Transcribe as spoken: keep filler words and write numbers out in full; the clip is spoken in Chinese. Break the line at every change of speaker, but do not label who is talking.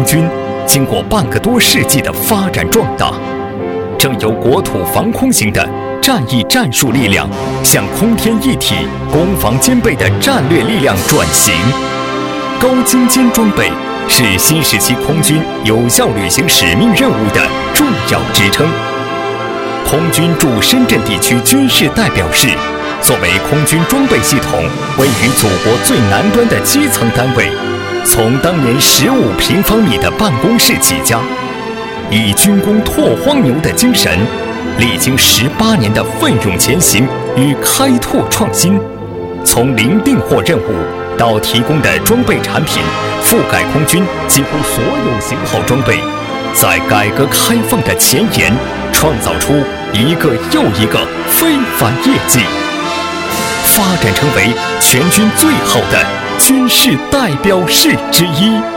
空军经过半个多世纪的发展壮大，正由国土防空型的战役战术力量向空天一体、攻防兼备的战略力量转型。高精尖装备是新时期空军有效履行使命任务的重要支撑。空军驻深圳地区军事代表室作为空军装备系统位于祖国最南端的基层单位，从当年十五平方米的办公室起家，以军工拓荒牛的精神，历经十八年的奋勇前行与开拓创新，从零订货任务到提供的装备产品覆盖空军几乎所有型号装备，在改革开放的前沿创造出一个又一个非凡业绩，发展成为全军最好的军事代表室之一。